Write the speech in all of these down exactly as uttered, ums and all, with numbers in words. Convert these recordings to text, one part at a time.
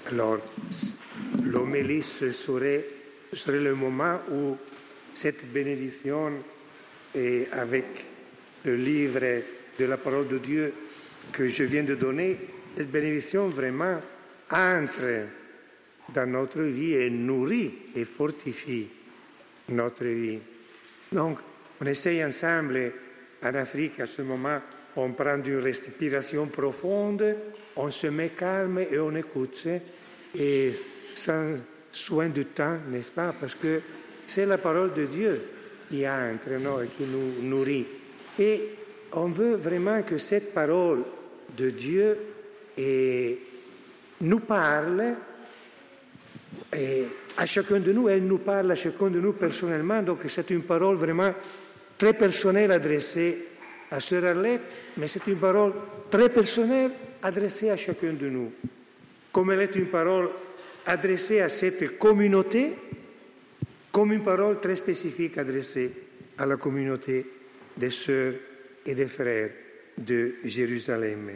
Alors, l'homélie, ce serait, ce serait le moment où cette bénédiction, et avec le livre de la parole de Dieu que je viens de donner, cette bénédiction vraiment entre dans notre vie et nourrit et fortifie notre vie. Donc, on essaye ensemble en Afrique à ce moment, on prend une respiration profonde, on se met calme et on écoute, et sans soin de temps, n'est-ce pas? Parce que c'est la parole de Dieu qui a entre nous et qui nous nourrit. Et on veut vraiment que cette parole de Dieu et nous parle, et à chacun de nous, elle nous parle à chacun de nous personnellement, donc c'est une parole vraiment très personnelle adressée à Sœur Arlette, mais c'est une parole très personnelle adressée à chacun de nous. Comme elle est une parole adressée à cette communauté, comme une parole très spécifique adressée à la communauté des sœurs et des frères de Jérusalem.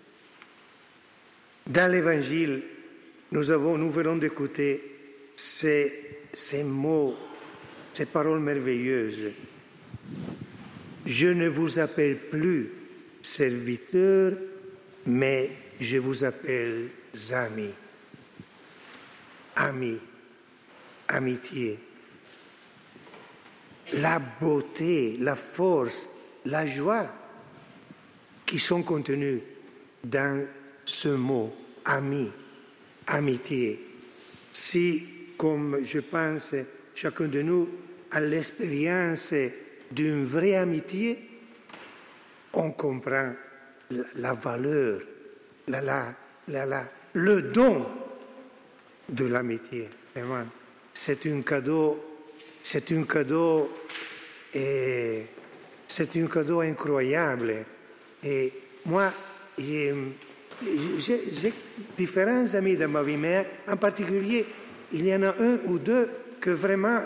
Dans l'Évangile, nous, avons, nous venons d'écouter ces, ces mots, ces paroles merveilleuses. Je ne vous appelle plus serviteurs, mais je vous appelle amis. Amis, amitié. La beauté, la force, la joie qui sont contenues dans ce mot, ami, amitié. Si, comme je pense, chacun de nous a l'expérience d'une vraie amitié, on comprend la, la valeur, la, la, la, la, le don de l'amitié. Vraiment, c'est un cadeau, c'est un cadeau, et c'est un cadeau incroyable. Et moi, j'ai, j'ai, j'ai différents amis dans ma vie, mais en particulier, il y en a un ou deux que vraiment,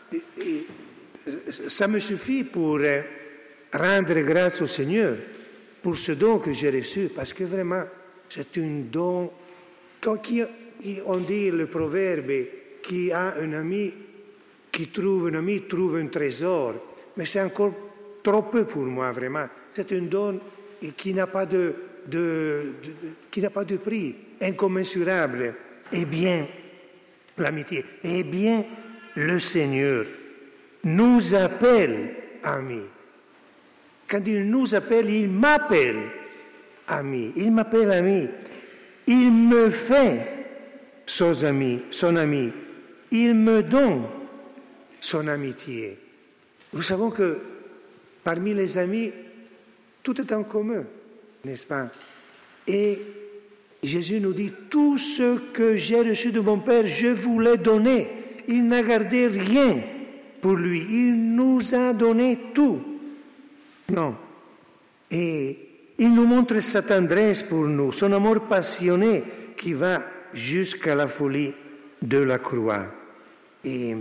ça me suffit pour rendre grâce au Seigneur pour ce don que j'ai reçu, parce que vraiment, c'est un don. Quand on dit le proverbe, qui a un ami, qui trouve un ami, trouve un trésor. Mais c'est encore trop peu pour moi, vraiment. C'est un don qui n'a pas de, de, de, qui n'a pas de prix, incommensurable. Eh bien, l'amitié, eh bien, le Seigneur nous appelle amis. Quand il nous appelle, il m'appelle ami. Il m'appelle ami. Il me fait son ami, son ami. Il me donne son amitié. Nous savons que parmi les amis, tout est en commun, n'est-ce pas? Et Jésus nous dit, tout ce que j'ai reçu de mon Père, je vous l'ai donné. Il n'a gardé rien pour lui. Il nous a donné tout. Non. Et il nous montre sa tendresse pour nous, son amour passionné qui va jusqu'à la folie de la croix. Et,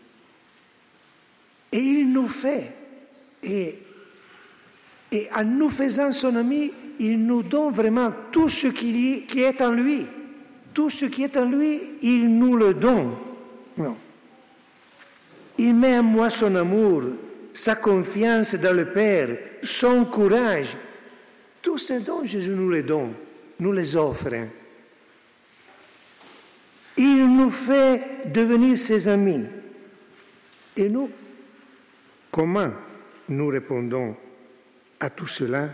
et il nous fait. Et, et en nous faisant son ami, il nous donne vraiment tout ce qui, qui est en lui. Tout ce qui est en lui, il nous le donne. Non. Il met en moi son amour, sa confiance dans le Père, son courage. Tout ce dont Jésus nous les donne, nous les offre. Il nous fait devenir ses amis. Et nous, comment nous répondons à tout cela?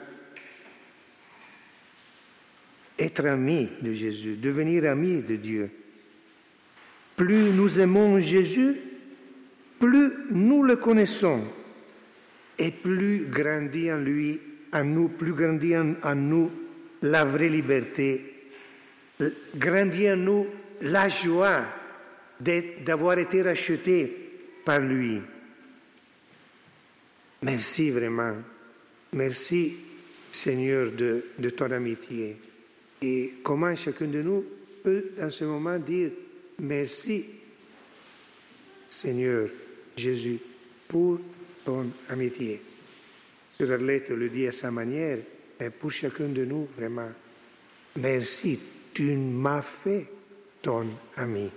Être amis de Jésus, devenir amis de Dieu. Plus nous aimons Jésus, plus nous le connaissons et plus grandit en lui, en nous, plus grandit en, en nous la vraie liberté, grandit en nous la joie d'avoir été racheté par lui. Merci vraiment. Merci Seigneur de, de ton amitié. Et comment chacun de nous peut dans ce moment dire merci Seigneur Jésus pour ton amitié. Sœur Arlette le dit à sa manière, et pour chacun de nous vraiment, merci, tu m'as fait ton ami.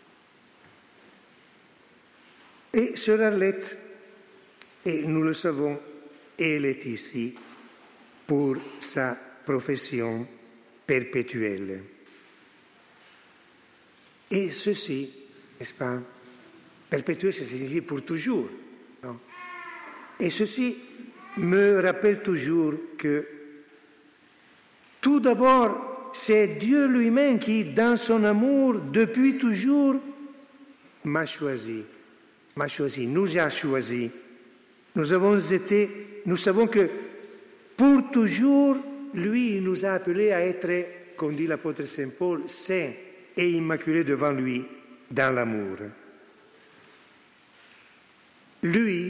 Et sœur Arlette, et nous le savons, elle est ici pour sa profession perpétuelle. Et ceci, n'est-ce pas, perpétuel, ça signifie pour toujours. Non? Et ceci me rappelle toujours que tout d'abord, c'est Dieu lui-même qui, dans son amour, depuis toujours, m'a choisi, m'a choisi, nous a choisi. Nous avons été, nous savons que pour toujours, lui, il nous a appelés à être, comme dit l'apôtre Saint Paul, saints et immaculés devant lui dans l'amour. Lui,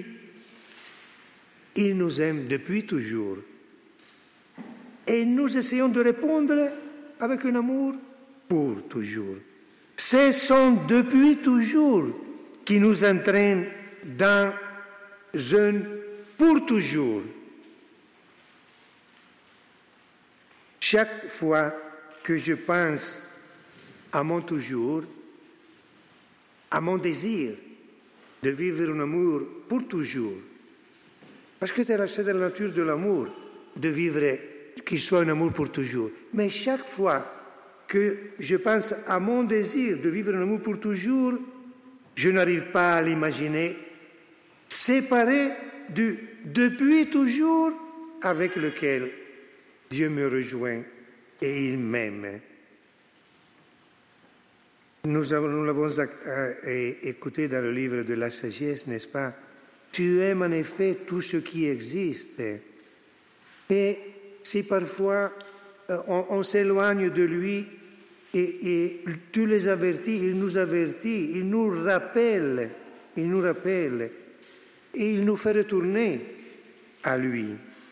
il nous aime depuis toujours. Et nous essayons de répondre avec un amour pour toujours. C'est son depuis toujours qui nous entraîne dans un pour toujours. Chaque fois que je pense à mon toujours, à mon désir de vivre un amour pour toujours, parce que c'est de la nature de l'amour de vivre qu'il soit un amour pour toujours. Mais chaque fois que je pense à mon désir de vivre un amour pour toujours, je n'arrive pas à l'imaginer séparé du depuis toujours avec lequel Dieu me rejoint et il m'aime. Nous, avons, nous l'avons euh, écouté dans le livre de la sagesse, n'est-ce pas? Tu aimes en effet tout ce qui existe. Et si parfois euh, on, on s'éloigne de lui et, et tu les avertis, il nous avertit, il nous rappelle, il nous rappelle et il nous fait retourner à lui.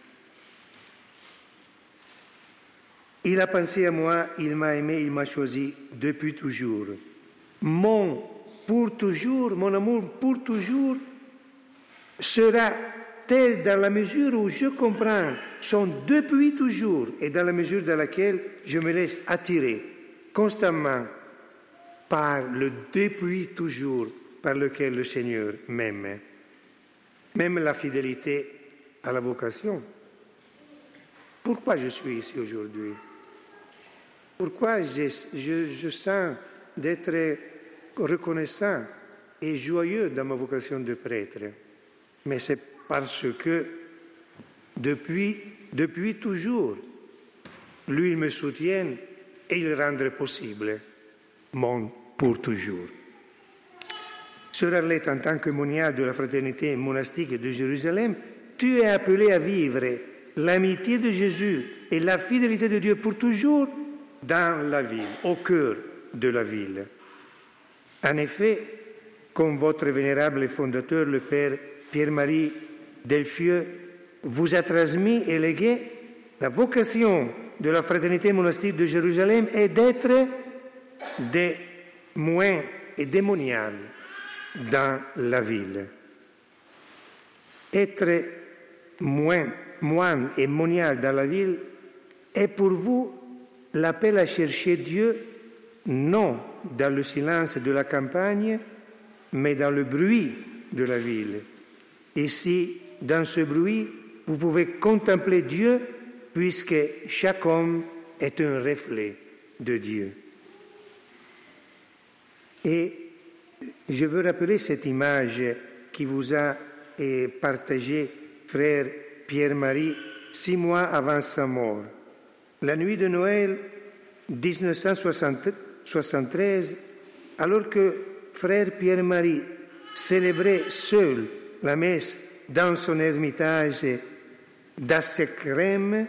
Il a pensé à moi, il m'a aimé, il m'a choisi depuis toujours. Mon pour toujours, mon amour pour toujours sera tel dans la mesure où je comprends son depuis toujours et dans la mesure dans laquelle je me laisse attirer constamment par le depuis toujours par lequel le Seigneur m'aime. Même la fidélité à la vocation. Pourquoi je suis ici aujourd'hui? Pourquoi je, je, je sens d'être reconnaissant et joyeux dans ma vocation de prêtre? Mais c'est parce que depuis, depuis toujours, lui il me soutient et il rendrait possible mon pour toujours. Sœur Arlette, en tant que moniale de la fraternité monastique de Jérusalem, tu es appelée à vivre l'amitié de Jésus et la fidélité de Dieu pour toujours dans la ville, au cœur de la ville. En effet, comme votre vénérable fondateur, le Père Pierre-Marie Delfieux, vous a transmis et légué, la vocation de la fraternité monastique de Jérusalem est d'être des moines et des moniales dans la ville. Être moine, moine et monial dans la ville est pour vous l'appel à chercher Dieu, non dans le silence de la campagne, mais dans le bruit de la ville. Ici, dans ce bruit, vous pouvez contempler Dieu, puisque chaque homme est un reflet de Dieu. Et je veux rappeler cette image qui vous a partagée, frère Pierre-Marie, six mois avant sa mort. La nuit de Noël dix-neuf cent soixante-treize, alors que frère Pierre-Marie célébrait seul la messe dans son ermitage d'Assekrem,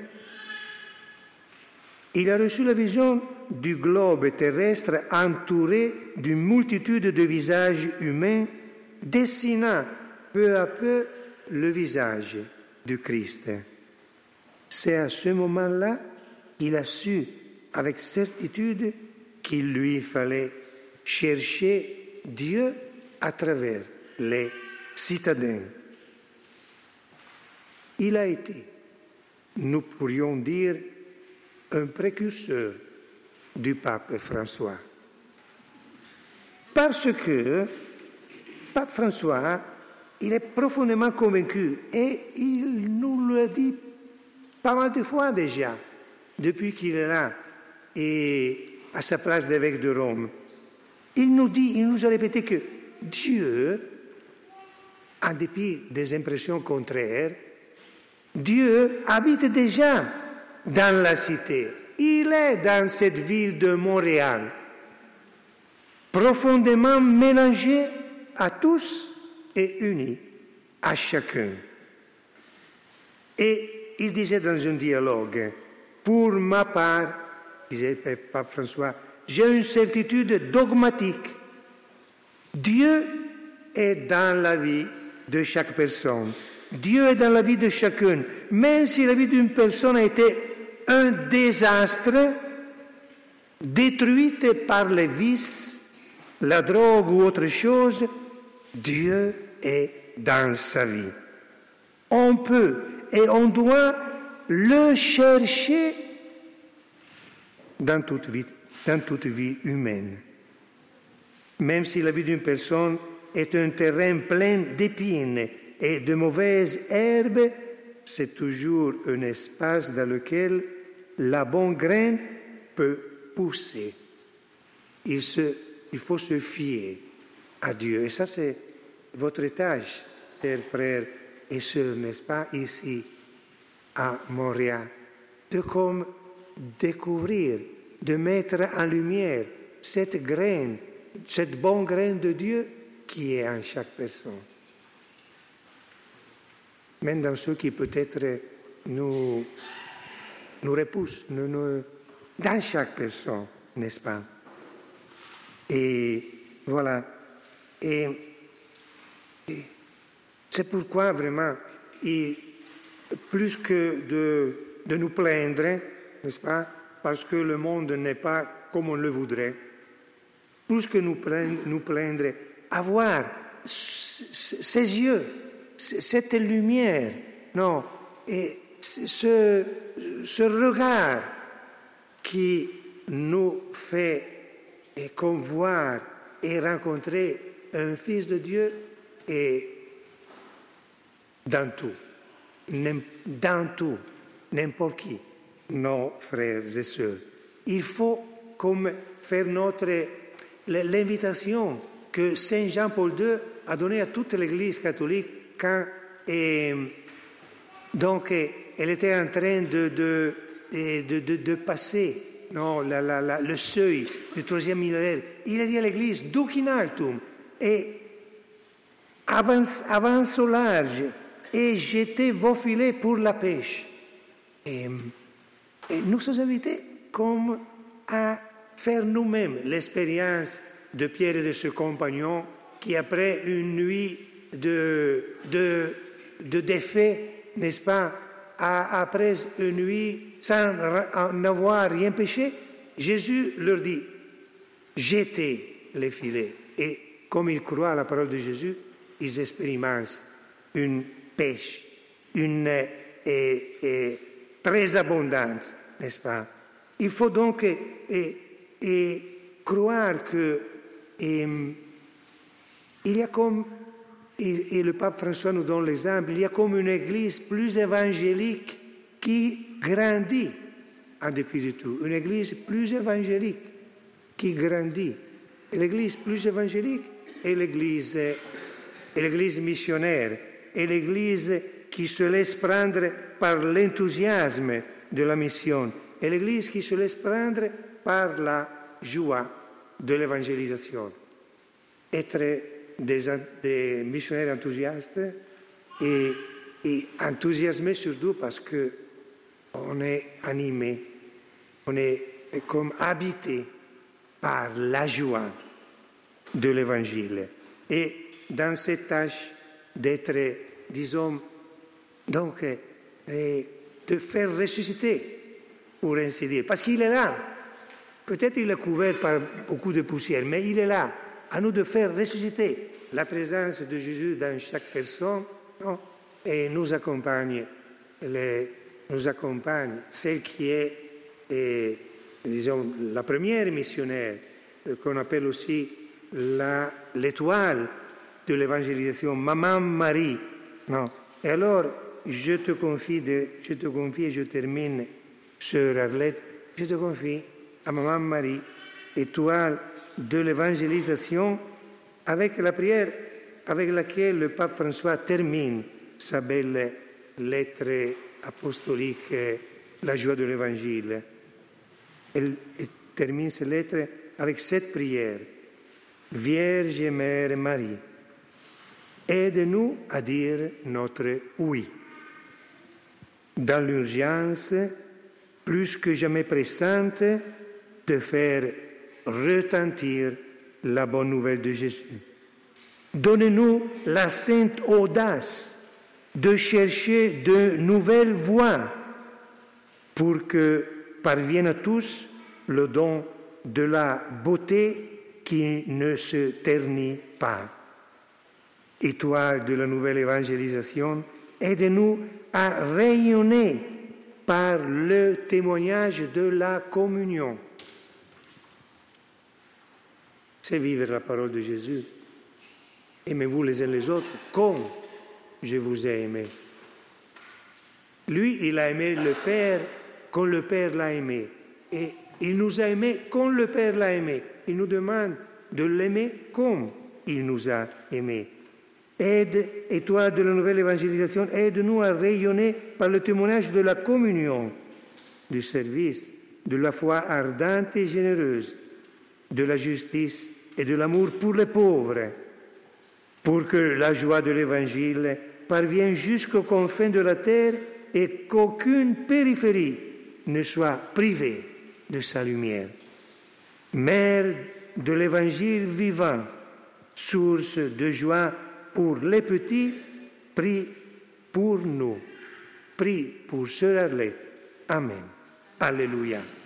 il a reçu la vision du globe terrestre entouré d'une multitude de visages humains dessinant peu à peu le visage du Christ. C'est à ce moment-là qu'il a su avec certitude qu'il lui fallait chercher Dieu à travers les citadins. Il a été, nous pourrions dire, un précurseur du pape François. Parce que Pape François, il est profondément convaincu et il nous le dit pas mal de fois déjà, depuis qu'il est là et à sa place d'évêque de Rome. Il nous dit, il nous a répété que Dieu, en dépit des impressions contraires, Dieu habite déjà dans la cité. Il est dans cette ville de Montréal, profondément mélangé à tous et uni à chacun. Et il disait dans un dialogue, pour ma part, disait Pape François, j'ai une certitude dogmatique. Dieu est dans la vie de chaque personne. Dieu est dans la vie de chacun. Même si la vie d'une personne a été un désastre, détruite par les vices, la drogue ou autre chose, Dieu est dans sa vie. On peut et on doit le chercher dans toute vie, dans toute vie humaine. Même si la vie d'une personne est un terrain plein d'épines et de mauvaises herbes, c'est toujours un espace dans lequel la bonne graine peut pousser. Il, se, il faut se fier à Dieu. Et ça, c'est votre tâche, chers frères et sœurs, n'est-ce pas, ici, à Montréal, de comme découvrir, de mettre en lumière cette graine, cette bonne graine de Dieu qui est en chaque personne. Même dans ceux qui peut-être nous, nous repoussent, nous, nous, dans chaque personne, n'est-ce pas? Et voilà. Et, et c'est pourquoi vraiment, et plus que de, de nous plaindre, n'est-ce pas? Parce que le monde n'est pas comme on le voudrait, plus que nous plaindre, nous plaindre avoir ces yeux, cette lumière, non, et ce, ce regard qui nous fait et comme voir et rencontrer un Fils de Dieu et dans tout, dans tout, n'importe qui, nos frères et sœurs. Il faut comme faire notre l'invitation que Saint Jean-Paul deux a donnée à toute l'Église catholique quand et, donc elle était en train de, de, de, de, de passer non, la, la, la, le seuil du troisième millénaire. Il a dit à l'Église, duc in altum, et avance, avance au large, et jetez vos filets pour la pêche. Et, et nous sommes invités comme à faire nous-mêmes l'expérience de Pierre et de ses compagnons qui, après une nuit de, de, de défaits, n'est-ce pas, à, après une nuit sans n'avoir rien péché, Jésus leur dit, jetez les filets. Et comme ils croient à la parole de Jésus, ils expérimentent une pêche, une et, et, très abondante, n'est-ce pas? Il faut donc et, et croire que et, il y a comme, et, et le pape François nous donne l'exemple, il y a comme une église plus évangélique qui grandit en dépit de tout. Une église plus évangélique qui grandit. Et l'église plus évangélique est l'église, est l'église missionnaire, est l'église qui se laisse prendre par l'enthousiasme de la mission, et l'église qui se laisse prendre par la joie de l'évangélisation. Être des, des missionnaires enthousiastes et, et enthousiasmés surtout parce qu'on est animé, on est comme habité par la joie de l'évangile. Et dans cette tâche d'être, disons, donc, et de faire ressusciter, pour ainsi dire, parce qu'il est là. Peut-être il est couvert par beaucoup de poussière, mais il est là. À nous de faire ressusciter la présence de Jésus dans chaque personne, non? Et nous accompagne, les, nous accompagne celle qui est, et, disons, la première missionnaire, qu'on appelle aussi la, l'étoile de l'évangélisation, Maman Marie. Non. Et alors, je te confie, de, je te confie et je termine, sœur Arlette, je te confie à Maman Marie, étoile de l'évangélisation, avec la prière avec laquelle le pape François termine sa belle lettre apostolique, La joie de l'Évangile. Elle termine cette lettre avec cette prière. Vierge Mère Marie, aide-nous à dire notre oui. Dans l'urgence, plus que jamais pressante, de faire retentir la bonne nouvelle de Jésus. Donnez-nous la sainte audace de chercher de nouvelles voies pour que parvienne à tous le don de la beauté qui ne se ternit pas. Étoile de la nouvelle évangélisation, aidez-nous à rayonner par le témoignage de la communion. C'est vivre la parole de Jésus. Aimez-vous les uns les autres comme je vous ai aimé. Lui, il a aimé le Père comme le Père l'a aimé. Et il nous a aimés comme le Père l'a aimé. Il nous demande de l'aimer comme il nous a aimés. Aide, étoile de la nouvelle évangélisation, aide-nous à rayonner par le témoignage de la communion, du service, de la foi ardente et généreuse, de la justice et de l'amour pour les pauvres, pour que la joie de l'Évangile parvienne jusqu'aux confins de la terre et qu'aucune périphérie ne soit privée de sa lumière. Mère de l'Évangile vivant, source de joie pour les petits, prie pour nous. Prie pour Sœur Arlette. Amen. Alléluia.